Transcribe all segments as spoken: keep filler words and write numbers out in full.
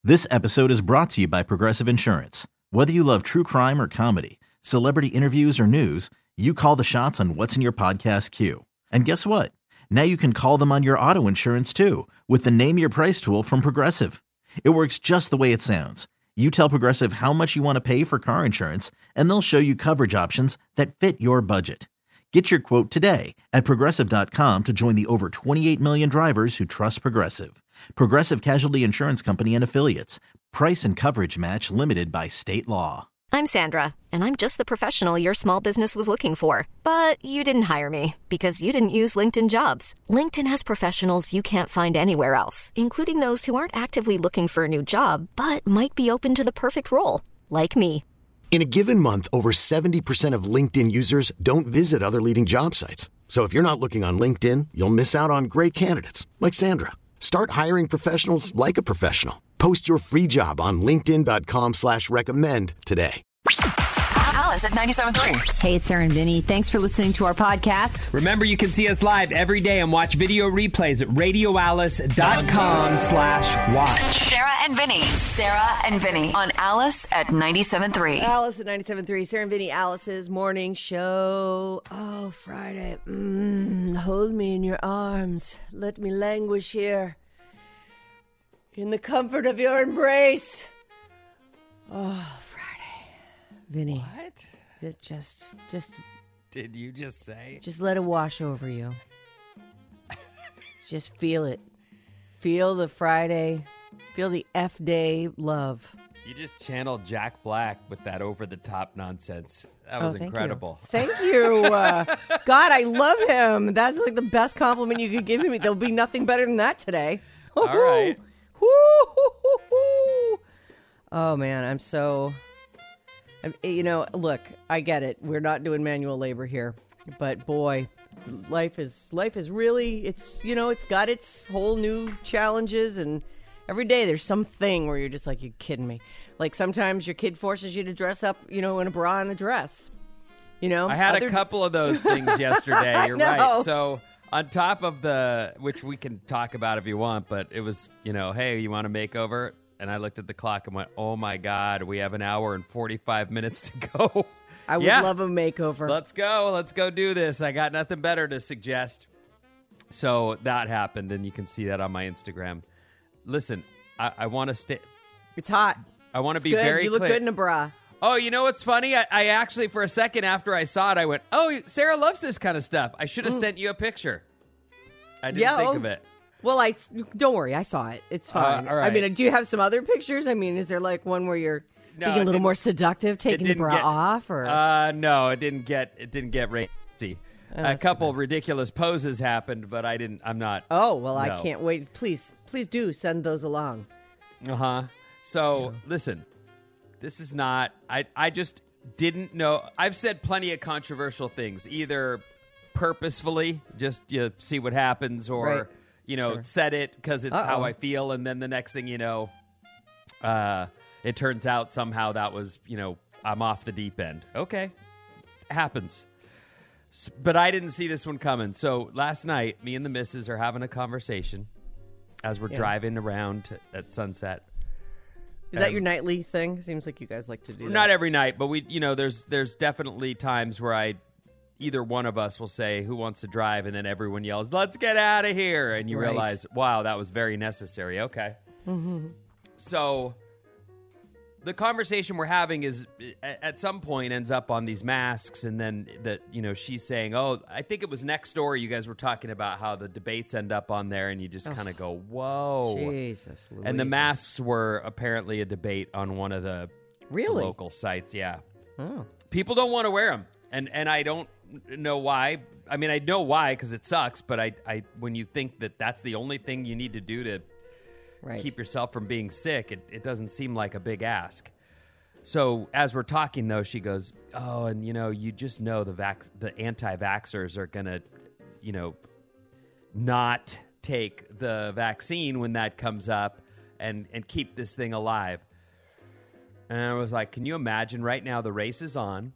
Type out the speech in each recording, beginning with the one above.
This episode is brought to you by Progressive Insurance. Whether you love true crime or comedy, celebrity interviews or news, you call the shots on what's in your podcast queue. And guess what? Now you can call them on your auto insurance too with the Name Your Price tool from Progressive. It works just the way it sounds. You tell Progressive how much you want to pay for car insurance, and they'll show you coverage options that fit your budget. Get your quote today at Progressive dot com to join the over twenty-eight million drivers who trust Progressive. Progressive Casualty Insurance Company and Affiliates. Price and coverage match limited by state law. I'm Sandra, and I'm just the professional your small business was looking for. But you didn't hire me because you didn't use LinkedIn Jobs. LinkedIn has professionals you can't find anywhere else, including those who aren't actively looking for a new job, but might be open to the perfect role, like me. In a given month, over seventy percent of LinkedIn users don't visit other leading job sites. So if you're not looking on LinkedIn, you'll miss out on great candidates like Sandra. Start hiring professionals like a professional. Post your free job on linkedin dot com slash recommend today. Alice at ninety-seven point three. Hey, it's Sarah and Vinny. Thanks for listening to our podcast. Remember, you can see us live every day and watch video replays at radio alice dot com slash watch. Sarah and Vinny. Sarah and Vinny on Alice at ninety-seven point three. Alice at ninety-seven point three. Sarah and Vinny, Alice's morning show. Oh, Friday. Mm, hold me in your arms. Let me languish here in the comfort of your embrace. Oh, Vinny. What? It just, just. Did you just say? Just let it wash over you. Just feel it. Feel the Friday. Feel the F day love. You just channeled Jack Black with that over-the-top nonsense. That Oh, was thank incredible. You. Thank you. Uh, God, I love him. That's like the best compliment you could give me. There'll be nothing better than that today. All right. Woo-hoo-hoo-hoo. Oh, man, I'm so... You know, look, I get it. We're not doing manual labor here, but boy, life is life is really, it's, you know, it's got its whole new challenges, and every day there's something where you're just like, you kidding me? Like sometimes your kid forces you to dress up, you know, in a bra and a dress. You know, I had Other... a couple of those things yesterday. You're right. So on top of the, which we can talk about if you want, but it was, you know, hey, you want a makeover? And I looked at the clock and went, oh, my God, we have an hour and forty-five minutes to go. I would yeah. love a makeover. Let's go. Let's go do this. I got nothing better to suggest. So that happened, and you can see that on my Instagram. Listen, I, I want to stay. It's hot. I want to be good. very You look clear. good in a bra. Oh, you know what's funny? I, I actually, for a second after I saw it, I went, oh, Sarah loves this kind of stuff. I should have mm. sent you a picture. I didn't yeah, think oh. of it. Well, I don't worry. I saw it. It's fine. Uh, all right. I mean, do you have some other pictures? I mean, is there like one where you're no, being a little more seductive, taking the bra get, off, or? Uh, no, it didn't get it didn't get racy. Oh, a couple ridiculous poses happened, but I didn't. I'm not. Oh well, no. I can't wait. Please, please do send those along. Uh huh. So yeah. listen, this is not. I I just didn't know. I've said plenty of controversial things, either purposefully, just you know, see what happens, or. Right. You know, sure. said it because it's Uh-oh. how I feel, and then the next thing you know, uh, it turns out somehow that was, you know, I'm off the deep end. Okay, happens. S- but I didn't see this one coming. So last night, me and the missus are having a conversation as we're yeah. driving around t- at sunset. Is um, that your nightly thing? Seems like you guys like to do that. Not every night, but we, you know, there's there's definitely times where I. Either one of us will say, who wants to drive? And then everyone yells, let's get out of here. And you right. realize, wow, that was very necessary. Okay. Mm-hmm. So the conversation we're having is at some point ends up on these masks. And then that, you know, she's saying, oh, I think it was next door. You guys were talking about how the debates end up on there. And you just oh. kind of go, whoa. Jesus. Louises. And the masks were apparently a debate on one of the really? local sites. Yeah. Oh. People don't want to wear them. And, and I don't. know why. I mean, I know why because it sucks, but I, I, when you think that that's the only thing you need to do to right. keep yourself from being sick, it, it doesn't seem like a big ask. So as we're talking, though, she goes, oh, and, you know, you just know the vac- the anti-vaxxers are going to, you know, not take the vaccine when that comes up and, and keep this thing alive. And I was like, can you imagine right now the race is on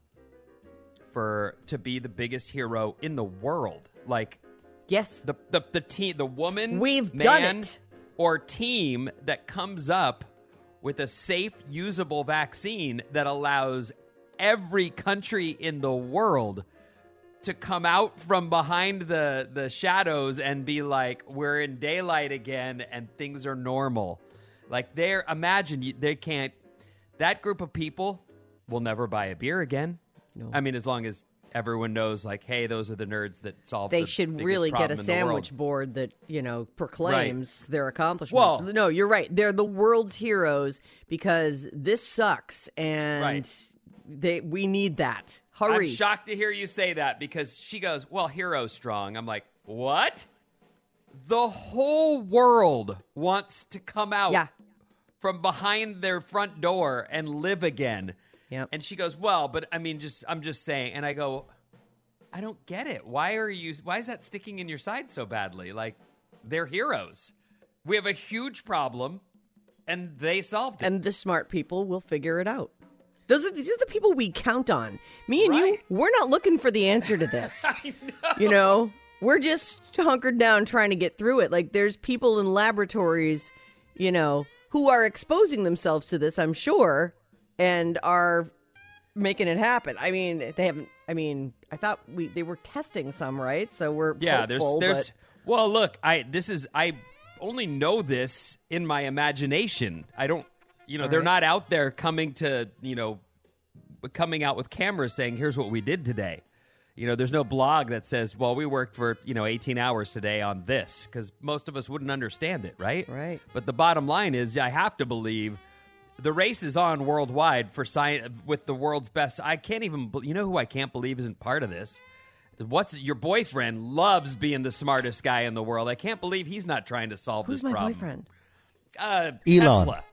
for to be the biggest hero in the world? Like, yes, the the, the team, the woman, we've man, done it, or team that comes up with a safe, usable vaccine that allows every country in the world to come out from behind the, the shadows and be like, we're in daylight again and things are normal. Like, they're, imagine, you, they can't, that group of people will never buy a beer again. No. I mean, as long as everyone knows, like, hey, those are the nerds that solve they the should biggest really get a problem in the sandwich world. board that, you know, proclaims Right. their accomplishments. Well- no, you're right. They're the world's heroes because this sucks and Right. they we need that. Hurry. I'm shocked to hear you say that because she goes, well, hero strong. I'm like, what? The whole world wants to come out Yeah. from behind their front door and live again. Yep. And she goes, well, but I mean, just I'm just saying. And I go, I don't get it. Why are you? Why is that sticking in your side so badly? Like, they're heroes. We have a huge problem, and they solved it. And the smart people will figure it out. Those are, these are the people we count on. Me and Right. you, we're not looking for the answer to this. I know. You know, we're just hunkered down trying to get through it. Like, there's people in laboratories, you know, who are exposing themselves to this, I'm sure, and are making it happen. I mean, they haven't, I mean, I thought we they were testing some, right? So we're yeah, hopeful, there's, there's, but... well, look, I, this is, I only know this in my imagination. I don't, you know, All they're right. not out there coming to, you know, coming out with cameras saying, here's what we did today. You know, there's no blog that says, well, we worked for, you know, eighteen hours today on this, because most of us wouldn't understand it, right? Right. But the bottom line is, I have to believe the race is on worldwide for science with the world's best. I can't even, be- you know who I can't believe isn't part of this? What's your boyfriend loves being the smartest guy in the world. I can't believe he's not trying to solve Who's this my problem. boyfriend? Uh, Elon. Tesla.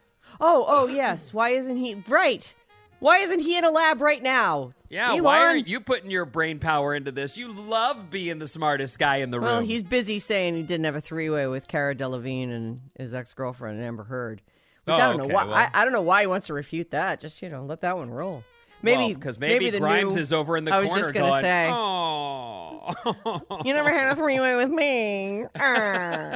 Oh, oh, yes. Why isn't he... Right. Why isn't he in a lab right now? Yeah, Elon? why are you putting your brain power into this? You love being the smartest guy in the room. Well, he's busy saying he didn't have a three-way with Cara Delevingne and his ex-girlfriend Amber Heard. Which Oh, I don't know okay, why. well. I, I don't know why he wants to refute that. Just, you know, let that one roll. Maybe because maybe, the Grimes new, is over in the I was corner just gonna going, say, oh. you never had a three-way with me. Ah.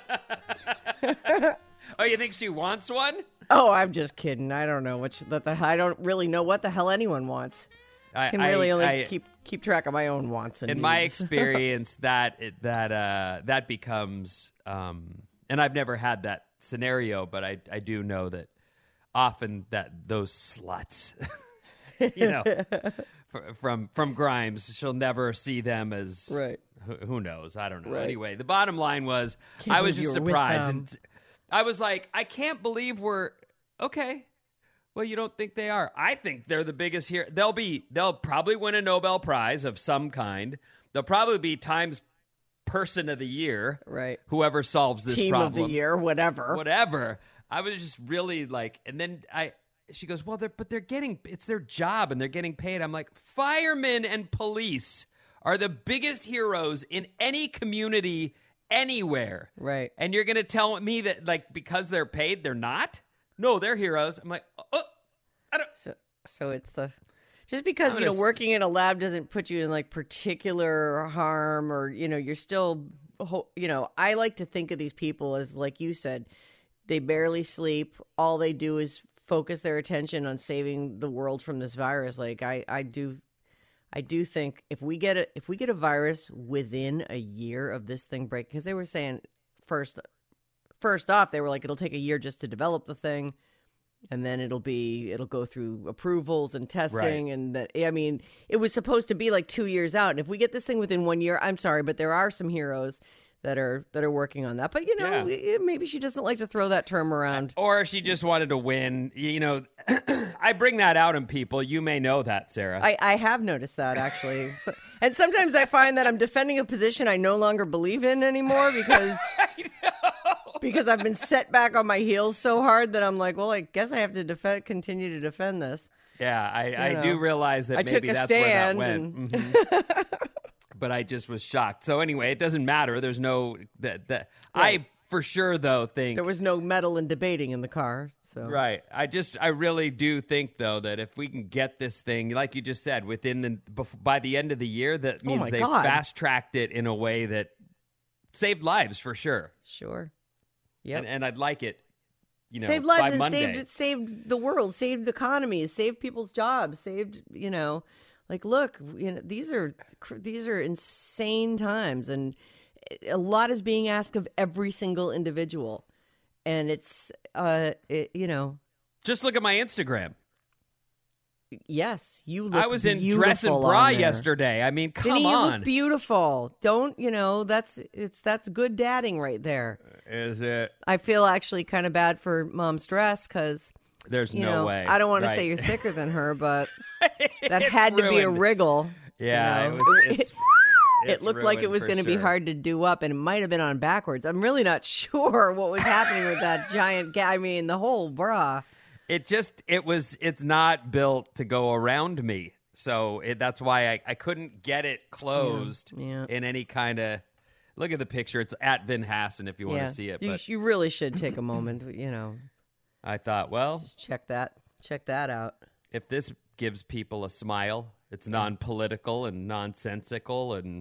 Oh, you think she wants one? Oh, I'm just kidding. I don't know what she, that the, I don't really know what the hell anyone wants. I Can really I, only I, keep keep track of my own wants and in my needs. experience that it, that uh, that becomes um, and I've never had that scenario, but I I do know that often that those sluts, you know, f- from from Grimes, she'll never see them as Right. Who, who knows? I don't know. Right. Anyway, the bottom line was Can't I was believe just you were with surprised, them. and I was like, I can't believe we're okay. Well, you don't think they are? I think they're the biggest here. They'll be. They'll probably win a Nobel Prize of some kind. They'll probably be Times Person of the Year. Right. Whoever solves this Team problem. of the year, whatever. Whatever. I was just really like, and then I. She goes, well, they're but they're getting. It's their job, and they're getting paid. I'm like, firemen and police are the biggest heroes in any community anywhere. Right. And you're going to tell me that, like, because they're paid, they're not? No, they're heroes. I'm like, oh, I don't. So, so it's the just because I'm you know gonna s- working in a lab doesn't put you in like particular harm, or you know you're still, ho- you know. I like to think of these people as, like you said, they barely sleep. All they do is focus their attention on saving the world from this virus. Like I, I do, I do think if we get a if we get a virus within a year of this thing break, because they were saying first. First off, they were like, it'll take a year just to develop the thing, and then it'll be, it'll go through approvals and testing. Right. And that, I mean, it was supposed to be like two years out. And if we get this thing within one year, I'm sorry, but there are some heroes that are, that are working on that. But, you know, Yeah. eh, maybe she doesn't like to throw that term around. Or she just wanted to win. You know, I bring that out in people. You may know that, Sarah. I, I have noticed that, actually. So, and sometimes I find that I'm defending a position I no longer believe in anymore because because I've been set back on my heels so hard that I'm like, well, I guess I have to defend, continue to defend this. yeah, I, I know. do realize that I maybe took a that's where that stand went. and- Mhm. But I just was shocked. So anyway, it doesn't matter. There's no that that Right. I for sure though think There was no meddle and debating in the car. So right. I just I really do think though that if we can get this thing, like you just said, within the bef- by the end of the year, that Oh means my they God. fast tracked it in a way that saved lives for sure. Sure. Yep. And, and I'd like it you know, saved lives by and Monday. saved saved the world, saved economies, saved people's jobs, saved you know, like look, you know, these are these are insane times, and a lot is being asked of every single individual, and it's uh, it, you know, just look at my Instagram. Yes, you look I was in dress and bra yesterday. I mean, come Vinny, you on. look beautiful. Don't, you know, that's it's that's good dadding right there. Is it? I feel actually kind of bad for Mom's dress because there's you no know, way. I don't want right. to say you're thicker than her, but that had to ruined. be a wriggle. Yeah, you know? it was. It's, it it's looked like it was going to be hard to do up, and it might have been on backwards. I'm really not sure what was happening with that giant gap. I mean, the whole bra. It just, it was, it's not built to go around me. So it, that's why I, I couldn't get it closed yeah, yeah. in any kind of, look at the picture. It's at Vin Hassan if you want yeah. to see it. You, But you really should take a moment, you know. I thought, well, just check that, check that out. If this gives people a smile, it's non-political and nonsensical and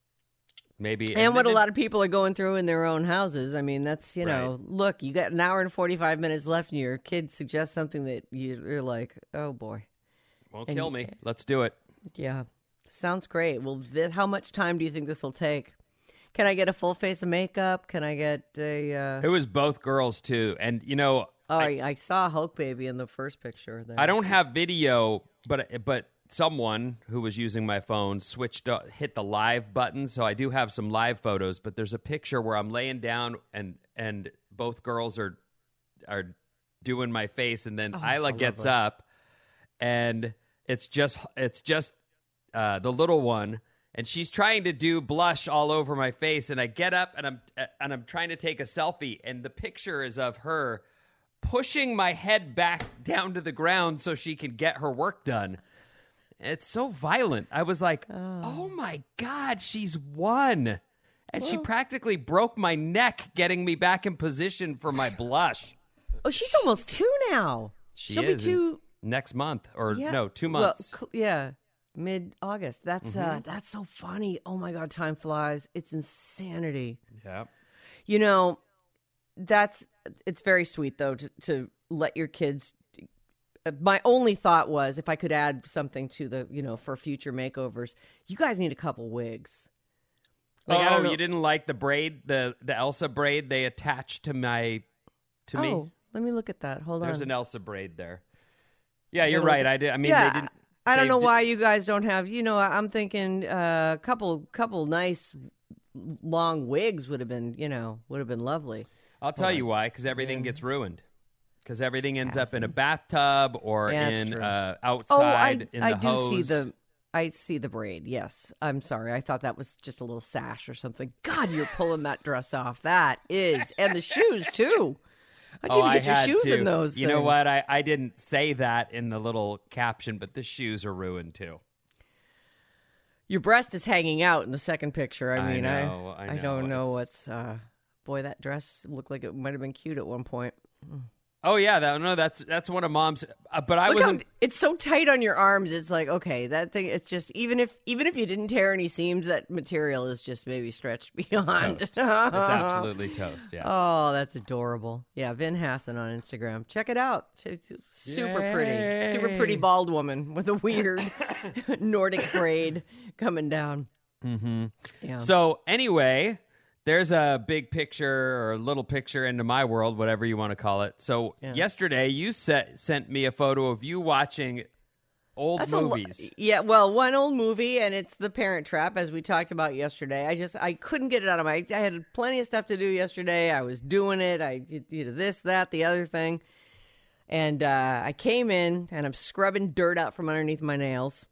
maybe. And, and what a lot of people are going through in their own houses. I mean, that's, you know, right. Look, you got an hour and forty-five minutes left and your kid suggests something that you're like, oh, boy. Won't and, kill me. Let's do it. Yeah. Sounds great. Well, th- how much time do you think this will take? Can I get a full face of makeup? Can I get a... Uh... It was both girls, too. And, you know... Oh, I, I saw Hulk Baby in the first picture. There. I don't have video, but but... someone who was using my phone switched up, hit the live button, so I do have some live photos. But there's a picture where I'm laying down and and both girls are are doing my face, and then oh, Isla gets up, and it's just it's just uh, the little one, and she's trying to do blush all over my face, and I get up and I'm and I'm trying to take a selfie, and the picture is of her pushing my head back down to the ground so she can get her work done. It's so violent. I was like, oh, oh my God, she's won. And well, she practically broke my neck getting me back in position for my blush. Oh, she's almost two now. She She'll is be two next month. Or yeah. no, two months. Well, yeah, mid-August. That's mm-hmm. uh, that's so funny. Oh my God, time flies. It's insanity. Yeah. You know, that's it's very sweet, though, to, to let your kids... My only thought was if I could add something to the, you know, for future makeovers, you guys need a couple wigs. Like, oh, you didn't like the braid, the the Elsa braid they attached to my, to oh, me? Oh, let me look at that. Hold There's on. There's an Elsa braid there. Yeah, you're right. I did. I mean, yeah, they didn't. I don't know did, why you guys don't have, you know, I'm thinking a uh, couple, couple nice long wigs would have been, you know, would have been lovely. I'll tell Hold you on. why, because everything yeah. gets ruined. Because everything ends up in a bathtub or yeah, in uh, outside oh, I, in I the do hose. see the, I see the braid. Yes, I'm sorry. I thought that was just a little sash or something. God, you're pulling that dress off. That is, and the shoes too. How'd you oh, even get I your shoes to. in those? You things? know what? I, I didn't say that in the little caption, but the shoes are ruined too. Your breast is hanging out in the second picture. I, I mean, know, I, I, know. I don't know it's... what's. Uh, boy, that dress looked like it might have been cute at one point. Oh yeah, that, no, that's that's one of Mom's. Uh, but I Look wasn't. How, it's so tight on your arms. It's like okay, that thing. It's just even if even if you didn't tear any seams, that material is just maybe stretched beyond. It's, toast. It's absolutely toast. Yeah. Oh, that's adorable. Yeah, Vin Hassan on Instagram. Check it out. Super Yay. pretty, super pretty bald woman with a weird Nordic braid coming down. Mm-hmm. Yeah. So anyway. There's a big picture or a little picture into my world, whatever you want to call it. So yeah. yesterday you set, sent me a photo of you watching old That's movies. Lo- yeah, well, one old movie, and it's The Parent Trap, as we talked about yesterday. I just, I couldn't get it out of my, I had plenty of stuff to do yesterday. I was doing it. I did you know, this, that, the other thing. And uh, I came in, and I'm scrubbing dirt out from underneath my nails.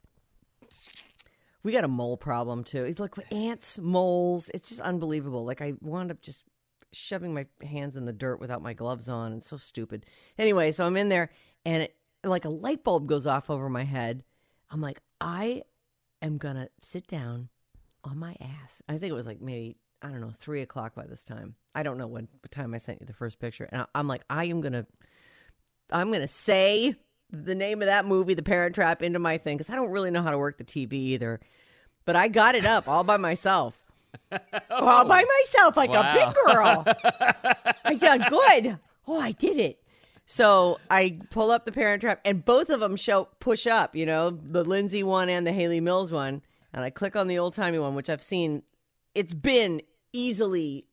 We got a mole problem, too. It's like ants, moles. It's just unbelievable. Like, I wound up just shoving my hands in the dirt without my gloves on. And so stupid. Anyway, so I'm in there, and it, like a light bulb goes off over my head. I'm like, I am going to sit down on my ass. I think it was like maybe, I don't know, three o'clock by this time. I don't know what time I sent you the first picture. And I'm like, I am going to, I'm going to say the name of that movie, The Parent Trap, into my thing, because I don't really know how to work the T V either. But I got it up all by myself. oh, all by myself, like wow. a big girl. I did good. Oh, I did it. So I pull up the Parent Trap, and both of them show push up, you know, the Lindsay one and the Haley Mills one. And I click on the old-timey one, which I've seen. It's been easily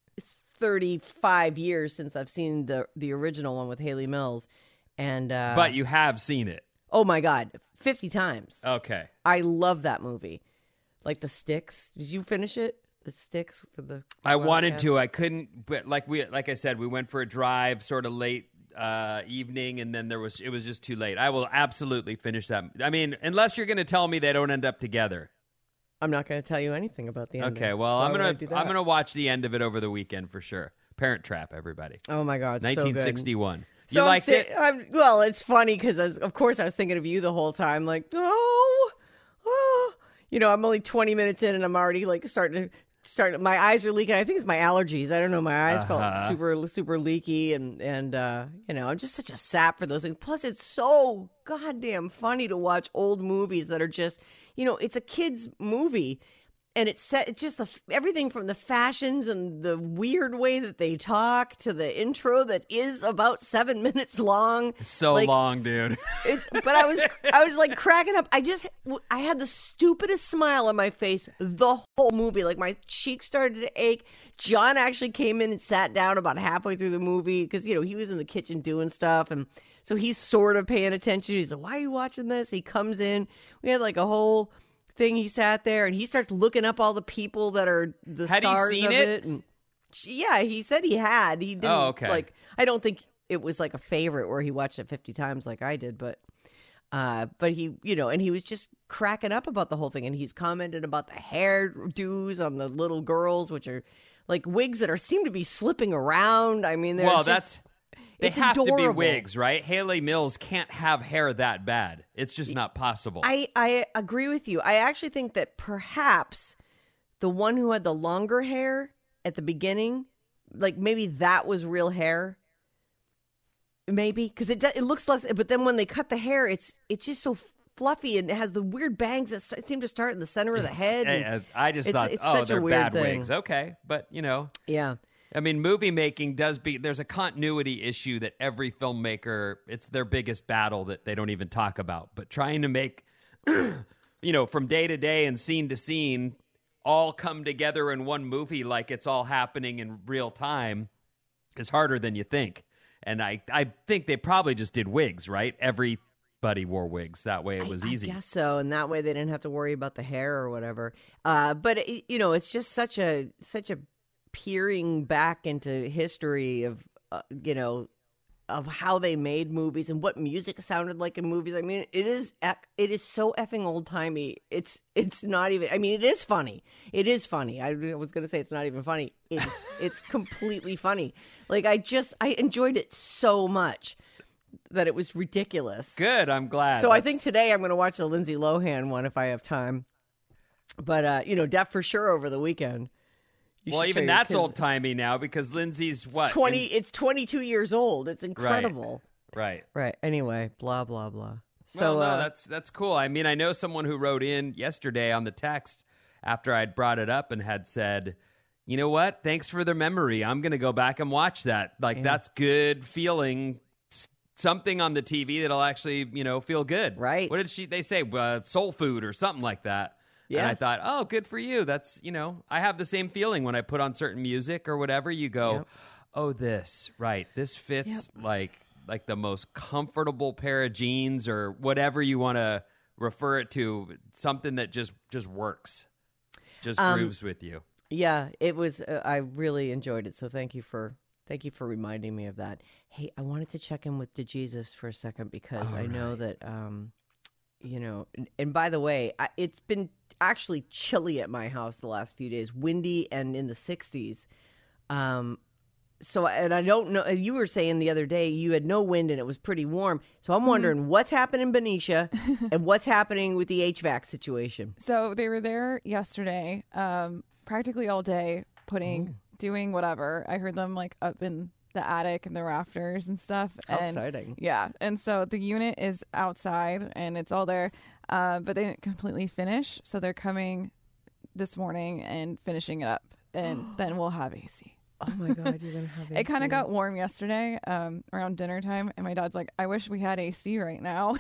thirty-five years since I've seen the the original one with Haley Mills. And uh, But you have seen it. Oh, my God. fifty times. Okay. I love that movie. Like The Sticks. Did you finish it? The Sticks for the I wanted cats? to. I couldn't. But like we, like I said, we went for a drive sort of late uh, evening, and then there was it was just too late. I will absolutely finish that. I mean, unless you're going to tell me they don't end up together. I'm not going to tell you anything about the end. Okay, well, Why I'm going to I'm going to watch the end of it over the weekend for sure. Parent Trap, everybody. Oh my God, nineteen sixty-one. So you I'm liked sa- it? I'm, well, it's funny because of course I was thinking of you the whole time. Like, oh, oh, you know, I'm only twenty minutes in and I'm already like starting to start. My eyes are leaking. I think it's my allergies. I don't know. My eyes Uh-huh. felt super, super leaky, and and uh, you know, I'm just such a sap for those things. Plus, it's so goddamn funny to watch old movies that are just, you know, it's a kid's movie. And it's set, it's just the everything from the fashions and the weird way that they talk to the intro that is about seven minutes long. So like, long, dude. It's but I was I was like cracking up. I just I had the stupidest smile on my face the whole movie. Like my cheeks started to ache. John actually came in and sat down about halfway through the movie because you know he was in the kitchen doing stuff, and so he's sort of paying attention. He's like, "Why are you watching this?" He comes in. We had like a whole thing. He sat there and he starts looking up all the people that are the had stars he seen of it, it. And yeah, he said he had. He didn't. Oh, okay. Like I don't think it was like a favorite where he watched it fifty times like I did, but uh, but he, you know, and he was just cracking up about the whole thing, and he's commented about the hairdos on the little girls, which are like wigs that are seem to be slipping around. I mean, they're well, just, that's. They it's have adorable. to be wigs, right? Haley Mills can't have hair that bad. It's just not possible. I, I agree with you. I actually think that perhaps the one who had the longer hair at the beginning, like maybe that was real hair. Maybe because it it looks less. But then when they cut the hair, it's it's just so fluffy and it has the weird bangs that st- seem to start in the center of the head. And I just it's, thought, it's oh, such they're a weird bad thing. wigs. Okay, but you know, yeah. I mean, movie making does be, there's a continuity issue that every filmmaker, it's their biggest battle that they don't even talk about. But trying to make, you know, from day to day and scene to scene, all come together in one movie like it's all happening in real time is harder than you think. And I, I think they probably just did wigs, right? Everybody wore wigs. That way it was I, easy. I guess so. And that way they didn't have to worry about the hair or whatever. Uh, but, it, you know, it's just such a, such a, peering back into history of uh, you know of how they made movies and what music sounded like in movies. I mean, it is it is so effing old timey. It's it's not even. I mean, it is funny. It is funny. I was going to say it's not even funny. It, it's completely funny. Like I just I enjoyed it so much that it was ridiculous. Good. I'm glad. So That's... I think today I'm going to watch the Lindsay Lohan one if I have time. But uh, you know, Def for sure over the weekend. You well, even that's old timey now because Lindsay's what it's twenty. in... It's twenty-two years old. It's incredible. Right. Right. Right. Anyway, blah blah blah. So well, no, uh, that's that's cool. I mean, I know someone who wrote in yesterday on the text after I'd brought it up and had said, "You know what? Thanks for the memory. I'm going to go back and watch that. Like yeah. that's good feeling." Something on the T V that'll actually, you know, feel good. Right. What did she? They say uh, soul food or something like that. Yes. And I thought, oh, good for you. That's, you know, I have the same feeling when I put on certain music or whatever. You go, yep. oh, this, right. This fits yep. like like the most comfortable pair of jeans or whatever you want to refer it to. Something that just just works, just um, grooves with you. Yeah, it was. Uh, I really enjoyed it. So thank you for thank you for reminding me of that. Hey, I wanted to check in with DeJesus for a second because All I right. know that, um, you know, and, and by the way, I, it's been actually chilly at my house the last few days, windy and in the sixties. Um, so, and I don't know, you were saying the other day you had no wind and it was pretty warm. So I'm wondering mm-hmm. what's happening in Benicia and what's happening with the H V A C situation. So they were there yesterday, um, practically all day, putting, oh. doing whatever. I heard them like up in the attic and the rafters and stuff. How and, exciting. Yeah. And so the unit is outside and it's all there. Uh, but they didn't completely finish, so they're coming this morning and finishing it up, and then we'll have A C. Oh my God, you're gonna have A C. It kind of got warm yesterday um, around dinner time, and my dad's like, "I wish we had A C right now."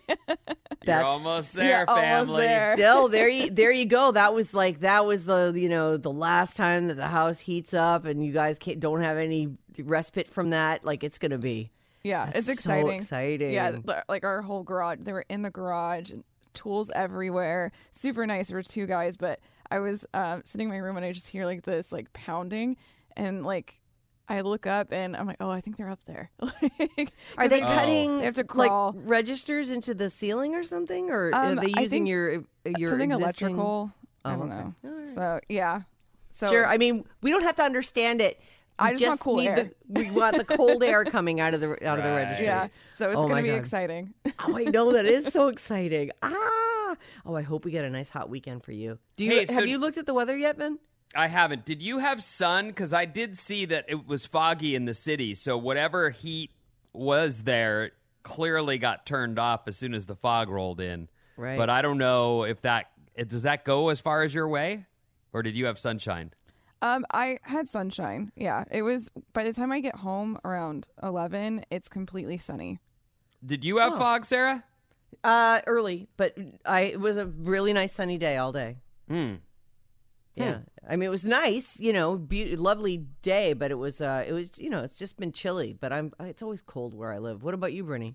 You're almost there, yeah, family. Almost there. Still, there you there you go. That was like that was the you know the last time that the house heats up, and you guys can't, don't have any respite from that. Like it's gonna be. Yeah, That's it's so exciting. exciting. Yeah, th- like our whole garage. They were in the garage, and tools everywhere. Super nice for two guys, but I was uh, sitting in my room and I just hear like this like pounding. And like, I look up and I'm like, oh, I think they're up there. like, Are they they cutting They have to crawl. like registers into the ceiling or something, or Um, are they I using think your your something existing... electrical. Oh, I don't okay. know. All right. So yeah. So Sure. I mean, we don't have to understand it. We I just want cool need air. The, we want the cold air coming out of the out of the Right. registers. yeah. So it's Oh gonna my be God. exciting. Oh, I know that is so exciting. Ah. Oh, I hope we get a nice hot weekend for you. Do you Hey, have so- you looked at the weather yet, Ben? I haven't. Did you have sun? Because I did see that it was foggy in the city. So whatever heat was there clearly got turned off as soon as the fog rolled in. Right. But I don't know if that does that go as far as your way, or did you have sunshine? Um, I had sunshine. Yeah, it was. By the time I get home around eleven, it's completely sunny. Did you have Oh. fog, Sarah? Uh, early, but I it was a really nice sunny day all day. Hmm. Yeah, I mean it was nice, you know, be- lovely day, but it was uh, it was you know, it's just been chilly. But I'm it's always cold where I live. What about you, Brittany?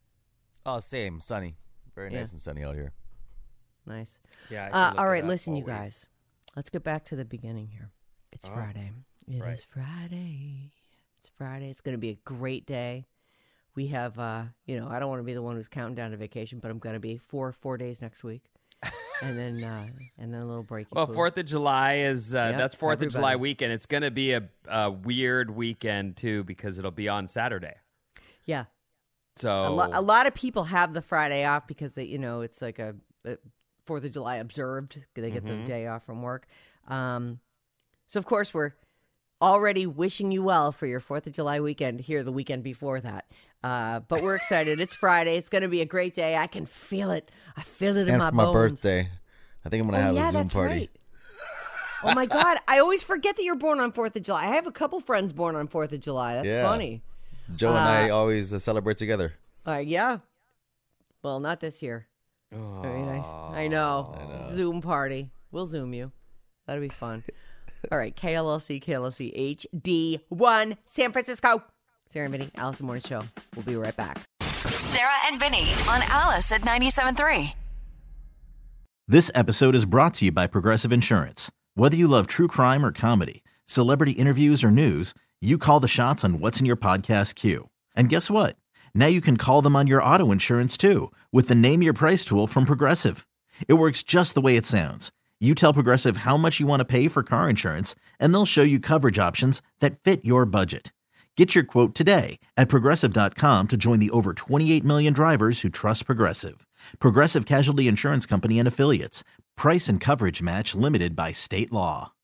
Oh, same. Sunny. Very Yeah. nice and sunny out here. Nice. Yeah. I Uh, can look all it right, up listen, while you we- guys. Let's get back to the beginning here. It's Oh, Friday. It is right. Friday. It's Friday. It's going to be a great day. We have, uh, you know, I don't want to be the one who's counting down to vacation, but I'm going to be four four days next week, and then uh, and then a little break. Well, Fourth of July is uh, Yep, that's Fourth of July everybody. weekend. It's going to be a, a weird weekend too because it'll be on Saturday. Yeah. So A, lo- a lot of people have the Friday off because they, you know, it's like a, a Fourth of July observed. They get Mm-hmm. the day off from work. Um, so of course we're already wishing you well for your Fourth of July weekend here the weekend before that. Uh, but we're excited. It's Friday. It's going to be a great day. I can feel it. I feel it in And my for my bones. birthday, I think I'm going to Oh, have yeah, a Zoom that's party. right. Oh my God! I always forget that you're born on Fourth of July. I have a couple friends born on Fourth of July. That's Yeah. funny. Joe and I Uh, always uh, celebrate together. Uh, yeah. Well, not this year. Very nice. I know. I know. Zoom party. We'll Zoom you. That'll be fun. All right. K L L C, K L L C H D one, San Francisco. Sarah and Vinny, Alice in the Morning Show. We'll be right back. Sarah and Vinny on Alice at ninety-seven point three. This episode is brought to you by Progressive Insurance. Whether you love true crime or comedy, celebrity interviews or news, you call the shots on what's in your podcast queue. And guess what? Now you can call them on your auto insurance too with the Name Your Price tool from Progressive. It works just the way it sounds. You tell Progressive how much you want to pay for car insurance, and they'll show you coverage options that fit your budget. Get your quote today at Progressive dot com to join the over twenty-eight million drivers who trust Progressive. Progressive Casualty Insurance Company and Affiliates. Price and coverage match limited by state law.